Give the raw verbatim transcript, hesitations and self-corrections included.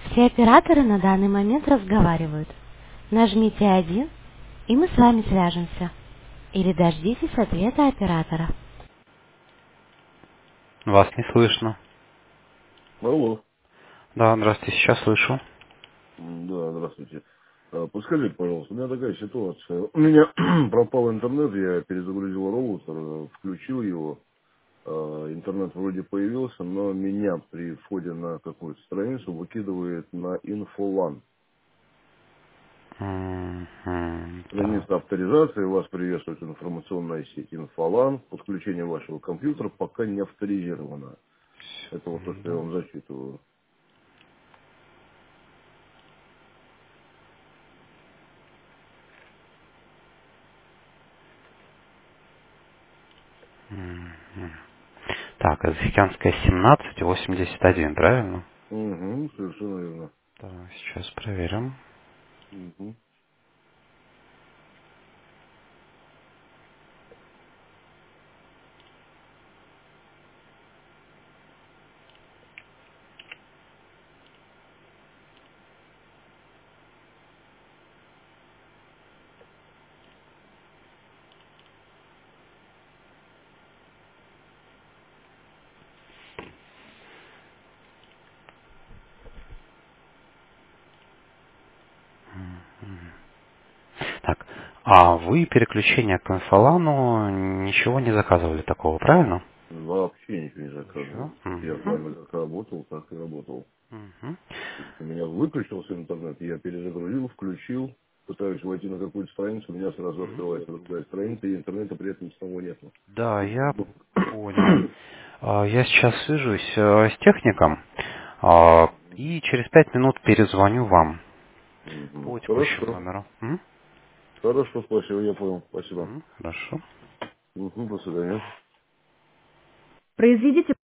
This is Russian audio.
Все операторы на данный момент разговаривают. Нажмите один, и мы с вами свяжемся. Или дождитесь ответа оператора. Вас не слышно. Алло. Да, здравствуйте, сейчас слышу. М, Да, здравствуйте. А, Подскажите, пожалуйста, у меня такая ситуация. У меня пропал интернет, я перезагрузил роутер, э, включил его. А, Интернет вроде появился, но меня при входе на какую-то страницу выкидывает на инфолан. Мгм, так, Страница авторизации, вас приветствует информационная сеть инфолан. Подключение вашего компьютера пока не авторизировано. Это вот то, что я секунду. вам зачитываю. Мгм. Так, Азовскянская семнадцать восемьдесят один, правильно? Угу, совершенно верно. Да, сейчас проверим. Угу. Так, а вы переключение к инфолану ничего не заказывали такого, правильно? Вообще ничего не Ничего. заказывал. Вот я с Мгм. вами как работал, так и работал. Мгм. То есть у меня выключился интернет, я перезагрузил, включил, пытаюсь войти на какую-то страницу, у меня сразу Мгм. открывается другая страница, и интернета при этом самого нету. Да, я понял. А, Я сейчас свяжусь э, с техником а, и через пять минут перезвоню вам Мгм. по текущему Хорошо. номеру. М? Хорошо, спасибо, я понял. Спасибо. М, Хорошо. Мгм, до свидания. Произведите